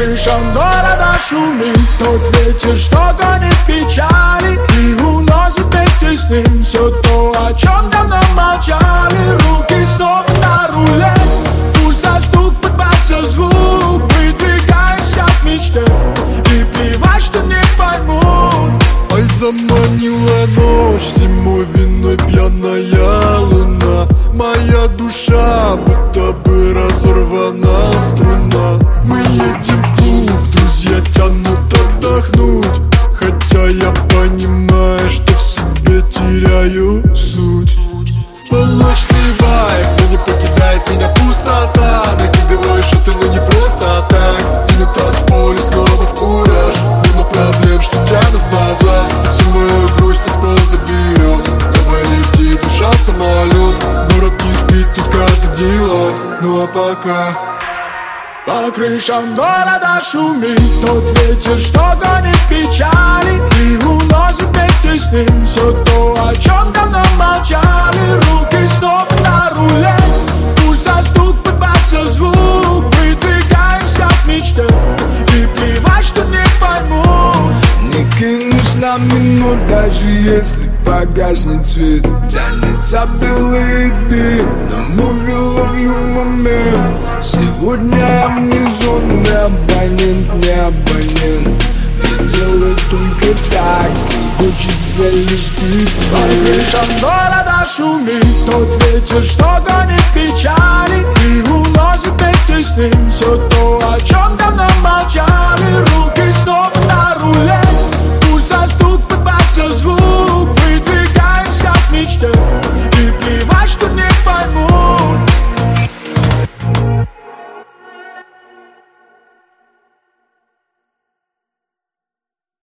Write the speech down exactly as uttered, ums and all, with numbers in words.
крышам города шумит тот ветер, что гонит печали и уносит вместе с ним все то, о чем давно молчали. Руки снова на руле, пульс за стук, подбался звук. Выдвигаемся к мечте и плевать, что не поймут. Ай, заманила ночь, зимой виной пьяная луна. Моя душа будто бы разорвана струна. Мы едем в клуб, друзья тянут отдохнуть, хотя я понимаю, что в себе теряю суть. Полночный вайб, но не покидает меня пустота. Накидываю шуты, но не просто так. И на танцполе снова в кураж, мимо проблем, что тянут назад. Всю мою грусть от пола заберет. Давай лети, душа самолет. Город не спит, тут каждый дело. Ну а пока по крышам города шумит тот ветер, что гонит печали и уносит вместе с ним все то, о чем давно молчали. Руки снова на руле, пульс за стук, подбался звук. Выдвигаемся к мечте и плевать, что не поймут. Не кинусь на минут, даже если погаснет свет. Тянется белый дым, на муви ловлю момент. Сегодня я внизу, не абонент, не абонент. Я делаю только так, и хочется лишь тебя. По крышам города шумит тот ветер, что гонит печали и уносит вместе с ним все то, о чем давно молчали. Руки снова на руле,